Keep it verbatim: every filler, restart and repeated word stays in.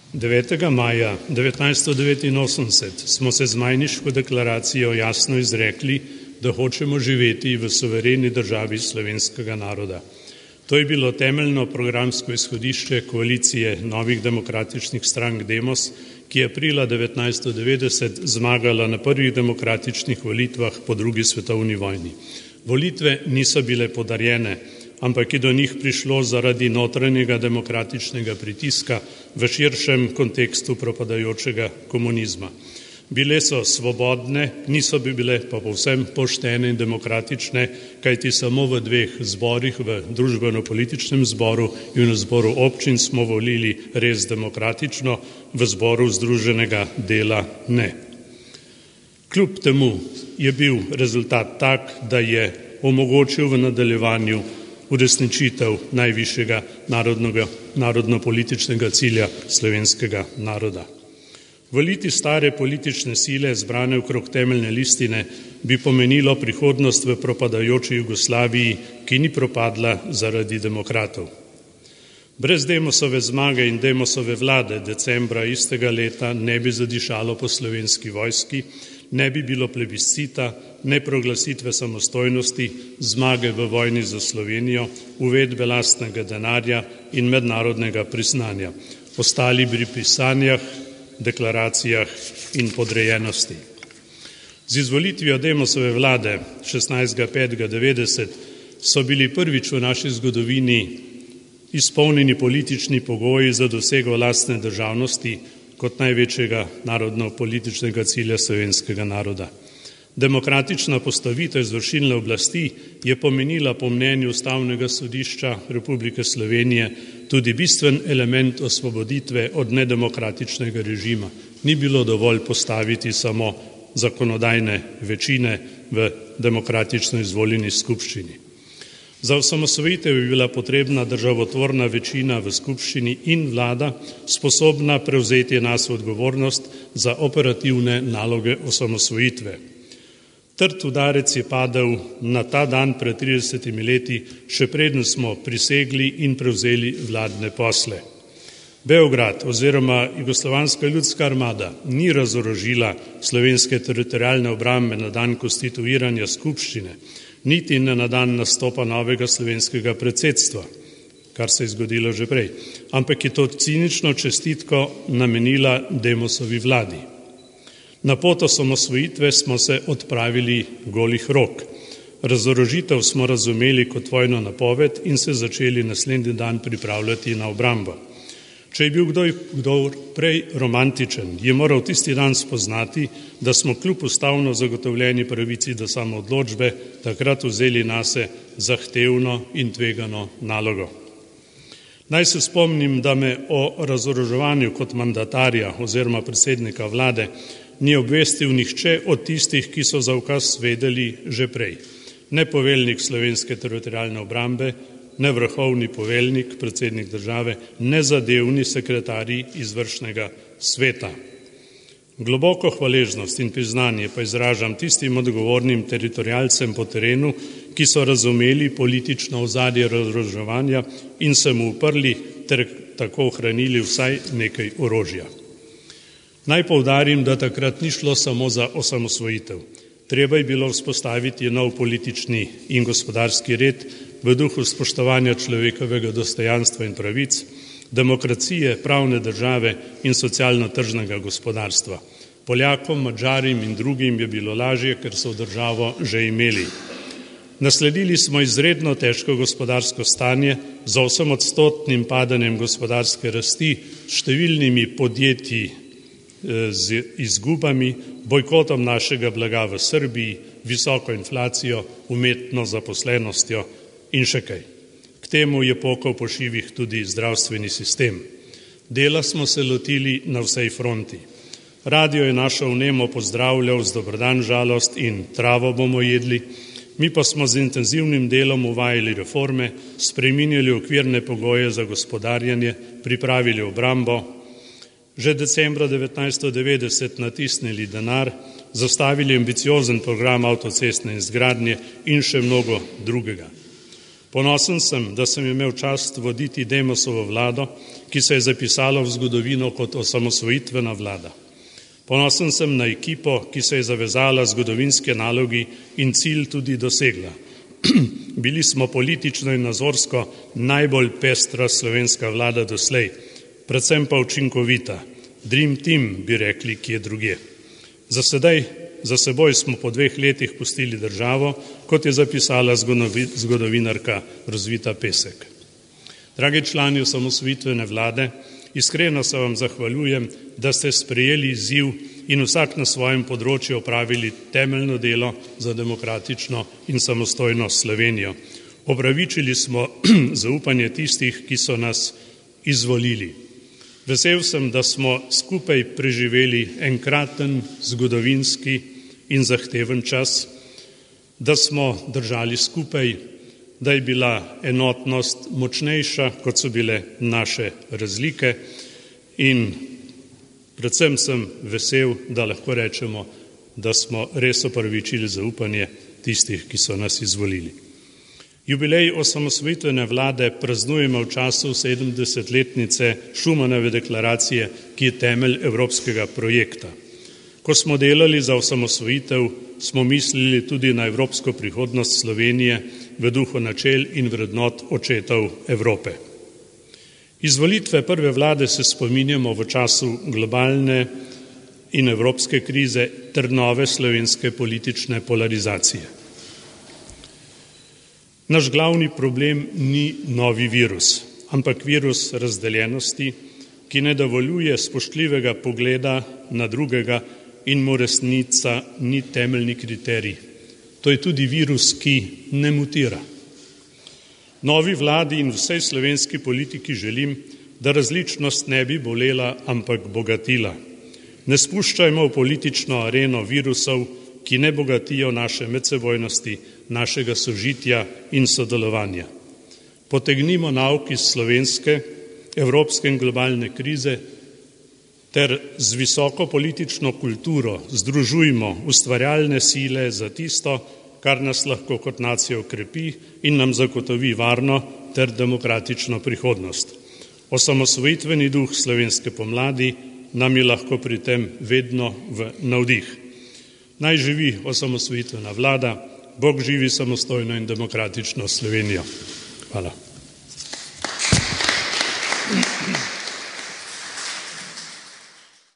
devetega maja devetnajststo devetinosemdeset smo se z Majniško deklaracijo jasno izrekli, da hočemo živeti v suvereni državi slovenskega naroda. To je bilo temeljno programsko izhodišče koalicije novih demokratičnih strank Demos, ki je aprila devetnajststo devetdeset zmagala na prvih demokratičnih volitvah po drugi svetovni vojni. Volitve niso bile podarjene, ampak je do njih prišlo zaradi notranjega demokratičnega pritiska v širšem kontekstu propadajočega komunizma. Bile so svobodne, niso bi bile pa povsem poštene in demokratične, kajti samo v dveh zborih, v družbeno-političnem zboru in v zboru občin smo volili res demokratično, v zboru združenega dela ne. Kljub temu je bil rezultat tak, da je omogočil v nadaljevanju uresničitev najvišjega narodno-političnega cilja slovenskega naroda. Voliti stare politične sile, zbrane okrog temeljne listine, bi pomenilo prihodnost v propadajoči Jugoslaviji, ki ni propadla zaradi demokratov. Brez Demosove zmage in Demosove vlade decembra istega leta ne bi zadišalo po slovenski vojski, ne bi bilo plebiscita, ne proglasitve samostojnosti, zmage v vojni za Slovenijo, uvedbe lastnega denarja in mednarodnega priznanja. Ostali bi pri sanjah, deklaracijah in podrejenosti. Z izvolitvijo Demosove vlade šestnajstega petega devetdeset so bili prvič v naši zgodovini izpolnjeni politični pogoji za dosego lastne državnosti kot največjega narodno-političnega cilja slovenskega naroda. Demokratična postavitev izvršilne oblasti je pomenila po mnenju Ustavnega sodišča Republike Slovenije tudi bistven element osvoboditve od nedemokratičnega režima. Ni bilo dovolj postaviti samo zakonodajne večine v demokratično izvoljeni skupščini. Za osamosvojitev je bila potrebna državotvorna večina v skupščini in vlada sposobna prevzeti nas odgovornost za operativne naloge osamosvojitve. Trd udarec je padel na ta dan pred tridesetimi leti, še preden smo prisegli in prevzeli vladne posle. Beograd oziroma Jugoslovanska ljudska armada ni razorožila slovenske teritorialne obrambe na dan konstituiranja skupščine, niti ne na dan nastopa novega slovenskega predsedstva, kar se je zgodilo že prej, ampak je to cinično čestitko namenila Demosovi vladi. Na pot osamosvojitve smo se odpravili golih rok. Razorožitev smo razumeli kot vojno napoved in se začeli naslednji dan pripravljati na obrambo. Če je bil kdo, kdo prej romantičen, je moral tisti dan spoznati, da smo kljub ustavno zagotovljeni pravici do samoodločbe takrat vzeli nase zahtevno in tvegano nalogo. Naj se spomnim, da me o razoroževanju kot mandatarja oziroma predsednika vlade ni obvestil nihče od tistih, ki so za ukaz vedeli že prej. Ne poveljnik slovenske teritorialne obrambe, ne vrhovni poveljnik, predsednik države, ne zadevni sekretarji izvršnega sveta. Globoko hvaležnost in priznanje pa izražam tistim odgovornim teritorialcem po terenu, ki so razumeli politično ozadje razoroževanja in se mu uprli ter tako ohranili vsaj nekaj orožja. Naj poudarim, da takrat ni šlo samo za osamosvojitev. Treba je bilo vzpostaviti nov politični in gospodarski red v duhu spoštovanja človekovega dostojanstva in pravic, demokracije, pravne države in socialno-tržnega gospodarstva. Poljakom, Madžarim in drugim je bilo lažje, ker so državo že imeli. Nasledili smo izredno težko gospodarsko stanje z osemodstotnim padanjem gospodarske rasti, številnimi podjetji z izgubami, bojkotom našega blaga v Srbiji, visoko inflacijo, umetno zaposlenostjo in še kaj. K temu je pokal po šivih tudi zdravstveni sistem. Dela smo se lotili na vsej fronti. Radio je našo vnemo pozdravljal z dobrodan žalost in travo bomo jedli, mi pa smo z intenzivnim delom uvajali reforme, spreminjali okvirne pogoje za gospodarjenje, pripravili obrambo, že decembra devetnajststo devetdeset natisnili denar, zastavili ambiciozen program avtocestne izgradnje in še mnogo drugega. Ponosen sem, da sem imel čast voditi Demosovo vlado, ki se je zapisala v zgodovino kot osamosvojitvena vlada. Ponosen sem na ekipo, ki se je zavezala zgodovinske nalogi in cilj tudi dosegla. Bili smo politično in nazorsko najbolj pestra slovenska vlada doslej, predvsem pa učinkovita. Dream team, bi rekli, kje drugje. Za sedaj, za seboj smo po dveh letih pustili državo, kot je zapisala zgodovinarka Rosvita Pesek. Dragi člani osamosvojitvene vlade, iskreno se vam zahvaljujem, da ste sprejeli izziv in vsak na svojem področju opravili temeljno delo za demokratično in samostojno Slovenijo. Opravičili smo zaupanje tistih, ki so nas izvolili. Vesel sem, da smo skupaj preživeli enkraten, zgodovinski in zahteven čas, da smo držali skupaj, da je bila enotnost močnejša, kot so bile naše razlike, in predvsem sem vesel, da lahko rečemo, da smo res opravičili zaupanje tistih, ki so nas izvolili. Jubilej osamosvojitvene vlade praznujemo v času sedemdesetletnice Schumanove deklaracije, ki je temelj evropskega projekta. Ko smo delali za osamosvojitev, smo mislili tudi na evropsko prihodnost Slovenije v duhu načel in vrednot očetov Evrope. Izvolitve prve vlade se spominjamo v času globalne in evropske krize ter nove slovenske politične polarizacije. Naš glavni problem ni novi virus, ampak virus razdeljenosti, ki ne dovoljuje spoštljivega pogleda na drugega in mu resnica ni temeljni kriterij. To je tudi virus, ki ne mutira. Novi vladi in vsej slovenski politiki želim, da različnost ne bi bolela, ampak bogatila. Ne spuščajmo v politično areno virusov, ki ne bogatijo naše medsebojnosti, našega sožitja in sodelovanja. Potegnimo nauk iz slovenske, evropske in globalne krize ter z visoko politično kulturo združujmo ustvarjalne sile za tisto, kar nas lahko kot nacijo okrepi in nam zagotovi varno ter demokratično prihodnost. Osamosvojitveni duh slovenske pomladi nam je lahko pri tem vedno v navdih. Naj živi osamosvojitvena vlada, Bog živi samostojno in demokratično Slovenijo. Hvala.